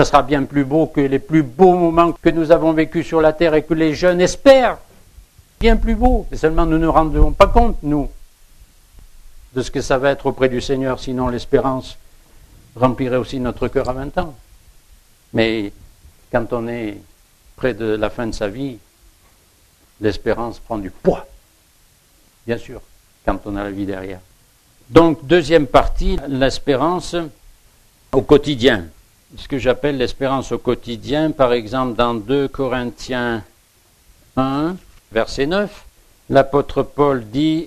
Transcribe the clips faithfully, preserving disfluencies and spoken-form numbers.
Ça sera bien plus beau que les plus beaux moments que nous avons vécus sur la terre et que les jeunes espèrent. Bien plus beau. Et seulement nous ne nous rendons pas compte, nous, de ce que ça va être auprès du Seigneur, sinon l'espérance remplirait aussi notre cœur à vingt ans. Mais quand on est près de la fin de sa vie, l'espérance prend du poids, bien sûr, quand on a la vie derrière. Donc, deuxième partie, l'espérance au quotidien. Ce que j'appelle l'espérance au quotidien, par exemple, dans deux Corinthiens un, verset neuf, l'apôtre Paul dit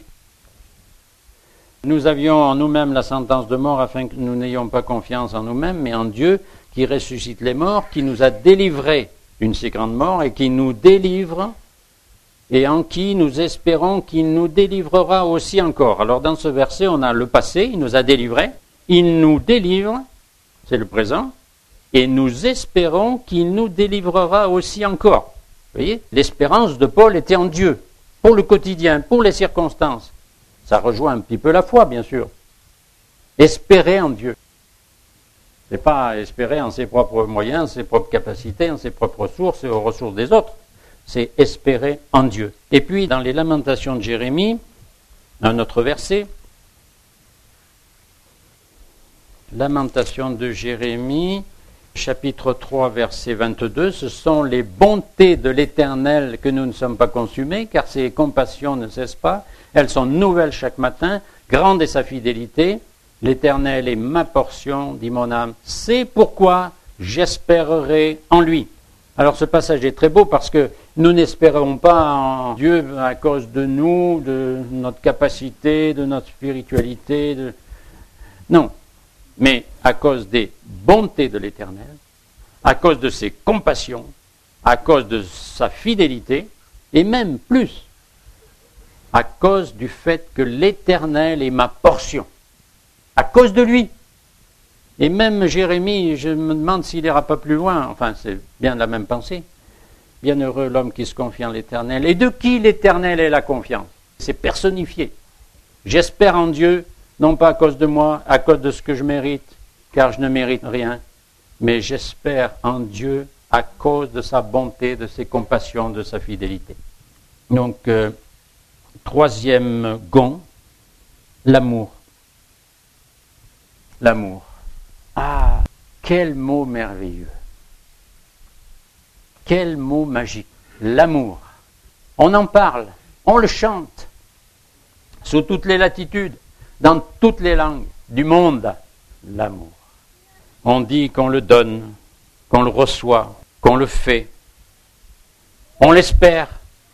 « Nous avions en nous-mêmes la sentence de mort afin que nous n'ayons pas confiance en nous-mêmes, mais en Dieu qui ressuscite les morts, qui nous a délivrés d'une si grande mort et qui nous délivre et en qui nous espérons qu'il nous délivrera aussi encore. » Alors dans ce verset, on a le passé, il nous a délivrés, il nous délivre, c'est le présent, et nous espérons qu'il nous délivrera aussi encore. Vous voyez, l'espérance de Paul était en Dieu, pour le quotidien, pour les circonstances. Ça rejoint un petit peu la foi, bien sûr. Espérer en Dieu. Ce n'est pas espérer en ses propres moyens, ses propres capacités, en ses propres ressources et aux ressources des autres. C'est espérer en Dieu. Et puis, dans les Lamentations de Jérémie, un autre verset, Lamentations de Jérémie, chapitre trois, verset vingt-deux, ce sont les bontés de l'Éternel que nous ne sommes pas consumés, car ses compassions ne cessent pas, elles sont nouvelles chaque matin, grande est sa fidélité, l'Éternel est ma portion, dit mon âme, c'est pourquoi j'espérerai en lui. Alors ce passage est très beau parce que nous n'espérons pas en Dieu à cause de nous, de notre capacité, de notre spiritualité, de... non, mais à cause des bontés de l'Éternel, à cause de ses compassions, à cause de sa fidélité, et même plus, à cause du fait que l'Éternel est ma portion, à cause de lui. Et même Jérémie, je me demande s'il n'ira pas plus loin, enfin c'est bien la même pensée. Bienheureux l'homme qui se confie en l'Éternel. Et de qui l'Éternel est la confiance? C'est personnifié. J'espère en Dieu, non pas à cause de moi, à cause de ce que je mérite, car je ne mérite rien, mais j'espère en Dieu à cause de sa bonté, de ses compassions, de sa fidélité. Donc, euh, troisième gond, l'amour. L'amour. Ah, quel mot merveilleux. Quel mot magique. L'amour. On en parle, on le chante, sous toutes les latitudes, dans toutes les langues du monde, l'amour. On dit qu'on le donne, qu'on le reçoit, qu'on le fait. On l'espère.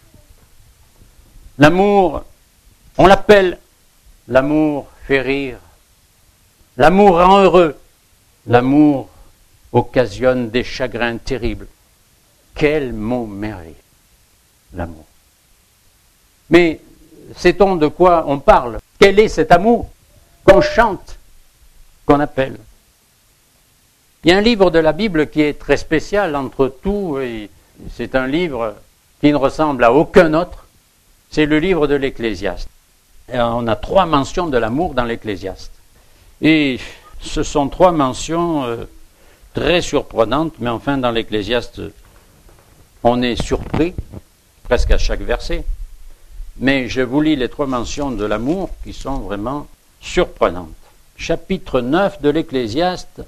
L'amour, on l'appelle. L'amour fait rire. L'amour rend heureux. L'amour occasionne des chagrins terribles. Quel mot merveilleux, l'amour. Mais sait-on de quoi on parle? Quel est cet amour qu'on chante, qu'on appelle? Il y a un livre de la Bible qui est très spécial entre tout, et c'est un livre qui ne ressemble à aucun autre, c'est le livre de l'Ecclésiaste. Et on a trois mentions de l'amour dans l'Ecclésiaste. Et ce sont trois mentions euh, très surprenantes, mais enfin dans l'Ecclésiaste, on est surpris, presque à chaque verset. Mais je vous lis les trois mentions de l'amour qui sont vraiment surprenantes. Chapitre neuf de l'Ecclésiaste,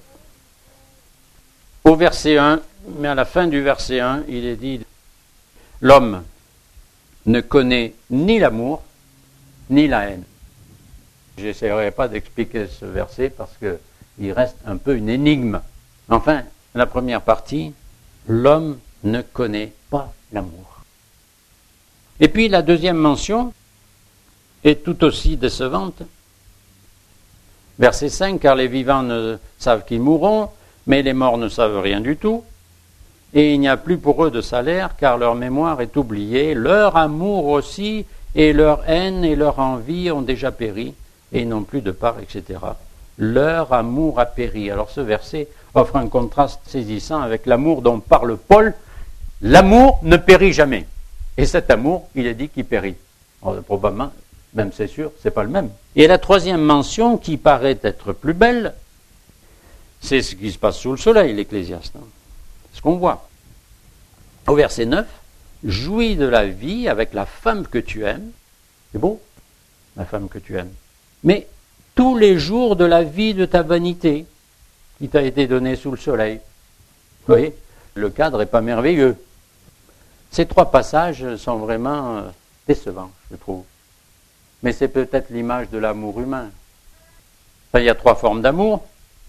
au verset un, mais à la fin du verset un, il est dit « L'homme ne connaît ni l'amour, ni la haine. » Je n'essaierai pas d'expliquer ce verset parce qu'il reste un peu une énigme. Enfin, la première partie, l'homme ne connaît pas l'amour. Et puis la deuxième mention est tout aussi décevante. Verset cinq, car les vivants ne savent qu'ils mourront, mais les morts ne savent rien du tout. Et il n'y a plus pour eux de salaire, car leur mémoire est oubliée, leur amour aussi, et leur haine et leur envie ont déjà péri, et ils n'ont plus de part, et cetera. Leur amour a péri. Alors ce verset offre un contraste saisissant avec l'amour dont parle Paul. L'amour ne périt jamais. Et cet amour, il est dit qu'il périt. Alors, probablement, même c'est sûr, c'est pas le même. Et la troisième mention, qui paraît être plus belle, C'est ce qui se passe sous le soleil, l'Ecclésiaste. Hein. C'est ce qu'on voit. Au verset neuf, jouis de la vie avec la femme que tu aimes. C'est beau, la femme que tu aimes. Mais tous les jours de la vie de ta vanité, qui t'a été donnée sous le soleil. Vous voyez, le cadre n'est pas merveilleux. Ces trois passages sont vraiment euh, décevants, je trouve. Mais c'est peut-être l'image de l'amour humain. Enfin, il y a trois formes d'amour,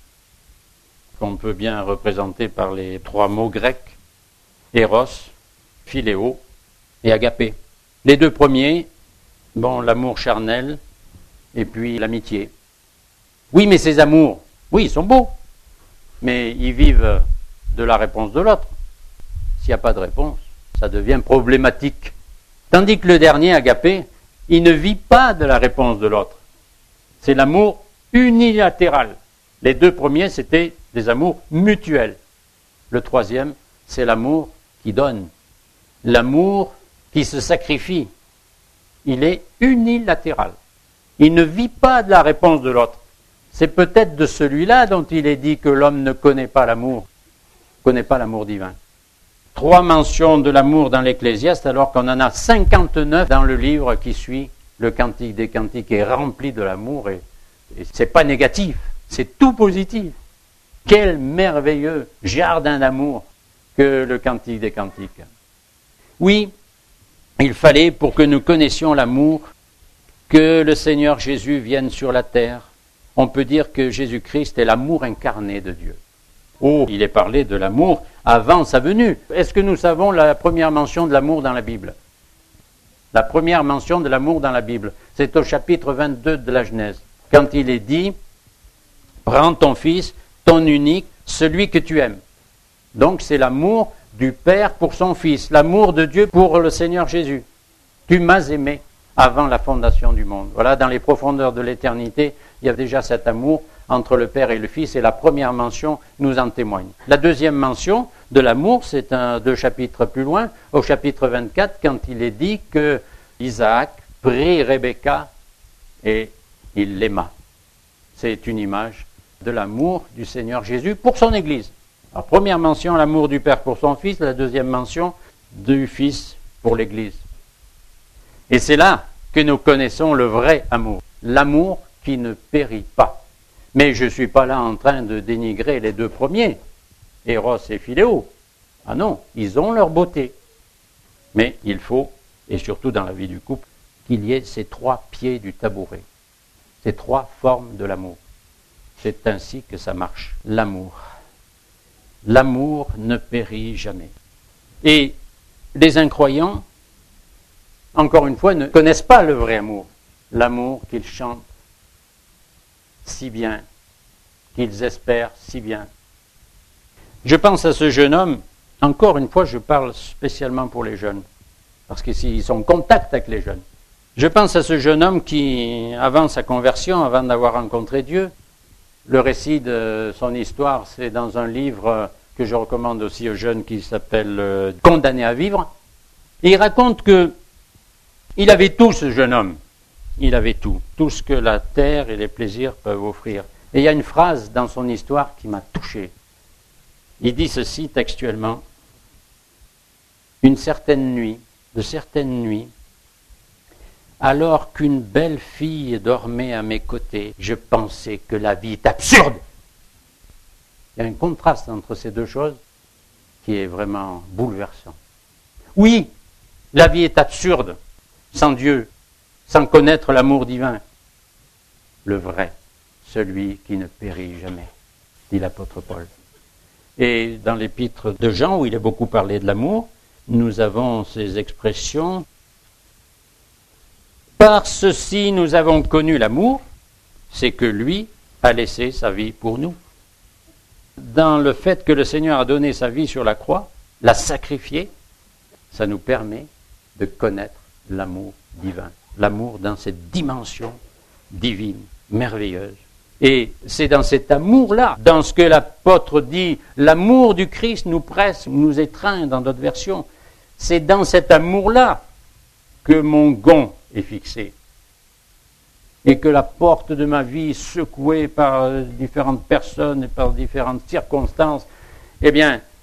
qu'on peut bien représenter par les trois mots grecs, Eros, Philéo et Agapé. Les deux premiers, bon, l'amour charnel et puis l'amitié. Oui, mais ces amours, oui, ils sont beaux, mais ils vivent de la réponse de l'autre. S'il n'y a pas de réponse, ça devient problématique. Tandis que le dernier, Agapé, il ne vit pas de la réponse de l'autre. C'est l'amour unilatéral. Les deux premiers, c'était des amours mutuels. Le troisième, c'est l'amour qui donne. L'amour qui se sacrifie. Il est unilatéral. Il ne vit pas de la réponse de l'autre. C'est peut-être de celui-là dont il est dit que l'homme ne connaît pas l'amour, ne connaît pas l'amour divin. Trois mentions de l'amour dans l'Ecclésiaste, alors qu'on en a cinquante-neuf dans le livre qui suit, le Cantique des Cantiques, est rempli de l'amour, et, et c'est pas négatif, c'est tout positif. Quel merveilleux jardin d'amour que le Cantique des Cantiques. Oui, il fallait, pour que nous connaissions l'amour, que le Seigneur Jésus vienne sur la terre. On peut dire que Jésus-Christ est l'amour incarné de Dieu. Oh, il est parlé de l'amour avant sa venue. Est-ce que nous savons la première mention de l'amour dans la Bible? La première mention de l'amour dans la Bible, c'est au chapitre vingt-deux de la Genèse, quand il est dit « Prends ton fils, ton unique, celui que tu aimes ». Donc c'est l'amour du Père pour son Fils, l'amour de Dieu pour le Seigneur Jésus. Tu m'as aimé avant la fondation du monde. Voilà, dans les profondeurs de l'éternité, il y a déjà cet amour entre le Père et le Fils, et la première mention nous en témoigne. La deuxième mention de l'amour, c'est un, deux chapitres plus loin, au chapitre vingt-quatre, quand il est dit que Isaac prit Rebecca et il l'aima. C'est une image de l'amour du Seigneur Jésus pour son Église. La première mention, l'amour du Père pour son Fils, la deuxième mention, du Fils pour l'Église. Et c'est là que nous connaissons le vrai amour, l'amour qui ne périt pas. Mais je ne suis pas là en train de dénigrer les deux premiers, Eros et Philéo. Ah non, ils ont leur beauté. Mais il faut, et surtout dans la vie du couple, qu'il y ait ces trois pieds du tabouret, ces trois formes de l'amour. C'est ainsi que ça marche, l'amour. L'amour ne périt jamais. Et les incroyants, encore une fois, ne connaissent pas le vrai amour. L'amour qu'ils chantent si bien, qu'ils espèrent si bien. Je pense à ce jeune homme, encore une fois, je parle spécialement pour les jeunes, parce qu'ils sont en contact avec les jeunes. Je pense à ce jeune homme qui, avant sa conversion, avant d'avoir rencontré Dieu, le récit de son histoire, c'est dans un livre que je recommande aussi aux jeunes qui s'appelle « Condamné à vivre ». Et il raconte que il avait tout, ce jeune homme. Il avait tout, tout ce que la terre et les plaisirs peuvent offrir. Et il y a une phrase dans son histoire qui m'a touché. Il dit ceci textuellement. Une certaine nuit, de certaines nuits, alors qu'une belle fille dormait à mes côtés, je pensais que la vie est absurde. Il y a un contraste entre ces deux choses qui est vraiment bouleversant. Oui, la vie est absurde, sans Dieu, sans connaître l'amour divin. Le vrai, celui qui ne périt jamais, dit l'apôtre Paul. Et dans l'épître de Jean, où il est beaucoup parlé de l'amour, nous avons ces expressions. Par ceci nous avons connu l'amour, c'est que lui a laissé sa vie pour nous. Dans le fait que le Seigneur a donné sa vie sur la croix, l'a sacrifié, ça nous permet de connaître l'amour divin. L'amour dans cette dimension divine, merveilleuse. Et c'est dans cet amour-là, dans ce que l'apôtre dit, l'amour du Christ nous presse, nous étreint dans d'autres versions, c'est dans cet amour-là que mon gond est fixé. et que la porte de ma vie, secouée par différentes personnes et par différentes circonstances, eh bien,